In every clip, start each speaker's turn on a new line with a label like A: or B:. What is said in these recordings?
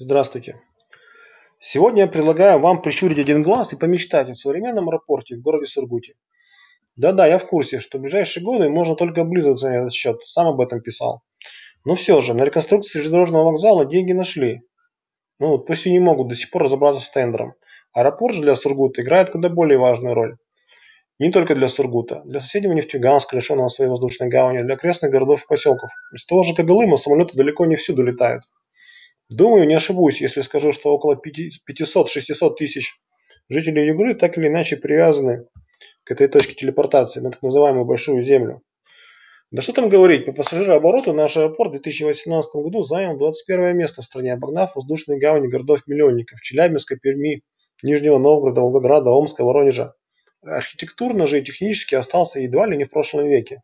A: Здравствуйте. Сегодня я предлагаю вам прищурить один глаз и помечтать о современном аэропорте в городе Сургуте. Да-да, я в курсе, что в ближайшие годы можно только облизываться на этот счет, сам об этом писал. Но все же, на реконструкцию железнодорожного вокзала деньги нашли. Ну вот, пусть и не могут до сих пор разобраться с тендером. Аэропорт же для Сургута играет куда более важную роль. Не только для Сургута, для соседнего Нефтеюганска, лишенного своей воздушной гавани, для окрестных городов и поселков. Из того же Когалыма самолеты далеко не всюду летают. Думаю, не ошибусь, если скажу, что около 500-600 тысяч жителей Югры так или иначе привязаны к этой точке телепортации, на так называемую Большую Землю. Да что там говорить, по пассажирообороту наш аэропорт в 2018 году занял 21 место в стране, обогнав воздушные гавани городов-миллионников Челябинска, Перми, Нижнего Новгорода, Волгограда, Омска, Воронежа. Архитектурно же и технически остался едва ли не в прошлом веке.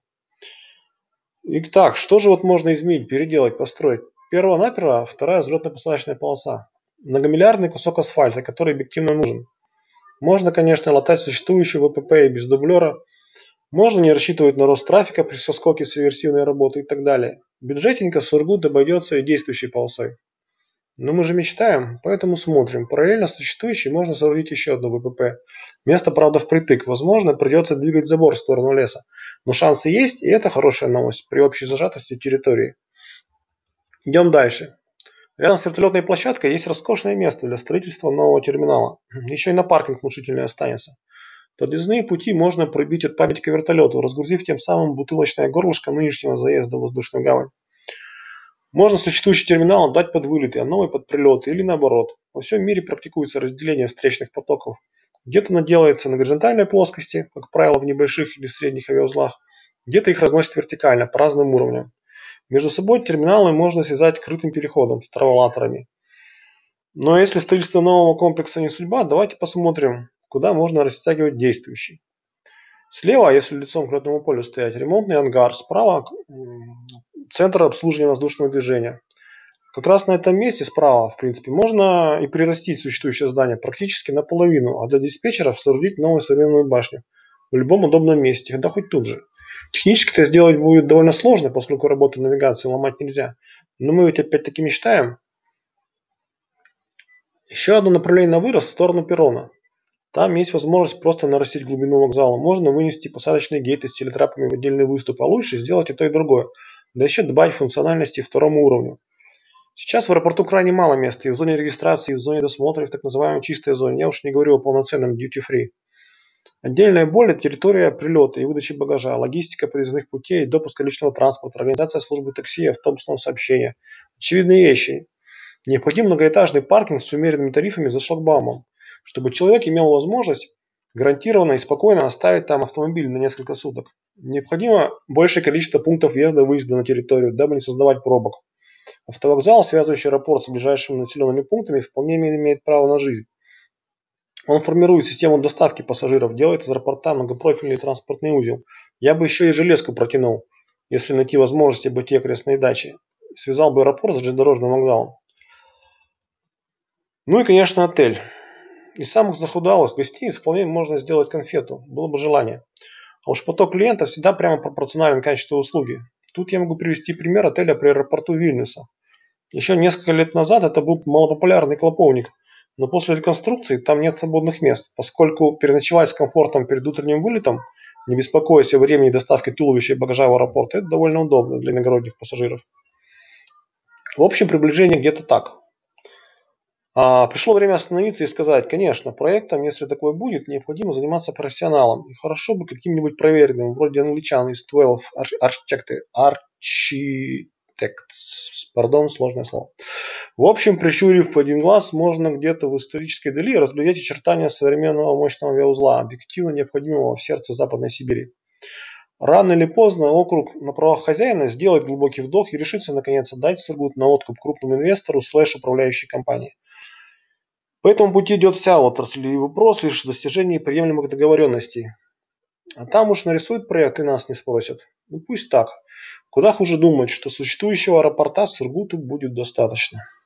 A: Итак, что же вот можно изменить, переделать, построить? Перво-наперво вторая взлетно-посадочная полоса. Многомиллиардный кусок асфальта, который объективно нужен. Можно, конечно, латать существующую ВПП и без дублера. Можно не рассчитывать на рост трафика при соскоке с реверсивной работы и так далее. Бюджетненько Сургут обойдется и действующей полосой. Но мы же мечтаем, поэтому смотрим. Параллельно с существующей можно соорудить еще одну ВПП. Место, правда, впритык. Возможно, придется двигать забор в сторону леса. Но шансы есть, и это хорошая новость при общей зажатости территории. Идем дальше. Рядом с вертолетной площадкой есть роскошное место для строительства нового терминала. Еще и на паркинг внушительный останется. Подъездные пути можно пробить от памятника вертолету, разгрузив тем самым бутылочное горлышко нынешнего заезда в воздушную гавань. Можно существующий терминал отдать под вылеты, а новый под прилеты или наоборот. Во всем мире практикуется разделение встречных потоков. Где-то оно делается на горизонтальной плоскости, как правило в небольших или средних авиаузлах, где-то их разносят вертикально, по разным уровням. Между собой терминалы можно связать крытым переходом с траволаторами. Но если строительство нового комплекса не судьба, давайте посмотрим, куда можно растягивать действующий. Слева, если лицом к летному полю стоять, ремонтный ангар, справа центр обслуживания воздушного движения. Как раз на этом месте справа, в принципе, можно и прирастить существующее здание практически наполовину, а для диспетчеров соорудить новую современную башню в любом удобном месте, да хоть тут же. Технически это сделать будет довольно сложно, поскольку работу навигации ломать нельзя. Но мы ведь опять-таки мечтаем. Еще одно направление на вырос в сторону перрона. Там есть возможность просто нарастить глубину вокзала. Можно вынести посадочные гейты с телетрапами в отдельный выступ, а лучше сделать и то, и другое. Да еще добавить функциональности второму уровню. Сейчас в аэропорту крайне мало места и в зоне регистрации, и в зоне досмотра, и в так называемой чистой зоне. Я уж не говорю о полноценном duty-free. Отдельная боль – это территория прилета и выдачи багажа, логистика подъездных путей, допуска личного транспорта, организация службы такси и автобусного сообщения. Очевидные вещи. Необходим многоэтажный паркинг с умеренными тарифами за шлагбаумом, чтобы человек имел возможность гарантированно и спокойно оставить там автомобиль на несколько суток. Необходимо большее количество пунктов въезда и выезда на территорию, дабы не создавать пробок. Автовокзал, связывающий аэропорт с ближайшими населенными пунктами, вполне имеет право на жизнь. Он формирует систему доставки пассажиров, делает из аэропорта многопрофильный транспортный узел. Я бы еще и железку протянул, если найти возможность обойти окрестные дачи. Связал бы аэропорт с железнодорожным вокзалом. Ну и, конечно, отель. Из самых захудалых гостиниц вполне можно сделать конфету, было бы желание. А уж поток клиентов всегда прямо пропорционален качеству услуги. Тут я могу привести пример отеля при аэропорту Вильнюса. Еще несколько лет назад это был малопопулярный клоповник, но после реконструкции там нет свободных мест, поскольку переночевать с комфортом перед утренним вылетом, не беспокоясь о времени доставки туловища и багажа в аэропорт, это довольно удобно для иногородних пассажиров. В общем, приближение где-то так. Пришло время остановиться и сказать, конечно, проектом, если такое будет, необходимо заниматься профессионалом. И хорошо бы каким-нибудь проверенным, вроде англичан из 12 Architects. Пардон, сложное слово. В общем, прищурив один глаз, можно где-то в исторической дали разглядеть очертания современного мощного авиаузла, объективно необходимого в сердце Западной Сибири. Рано или поздно округ на правах хозяина сделает глубокий вдох и решится наконец отдать Сургут на откуп крупному инвестору /управляющей компании. По этому пути идет вся отрасль, и вопрос лишь в достижении приемлемых договоренностей. А там уж нарисуют проект и нас не спросят. Ну пусть так. Куда хуже думать, что существующего аэропорта Сургуту будет достаточно.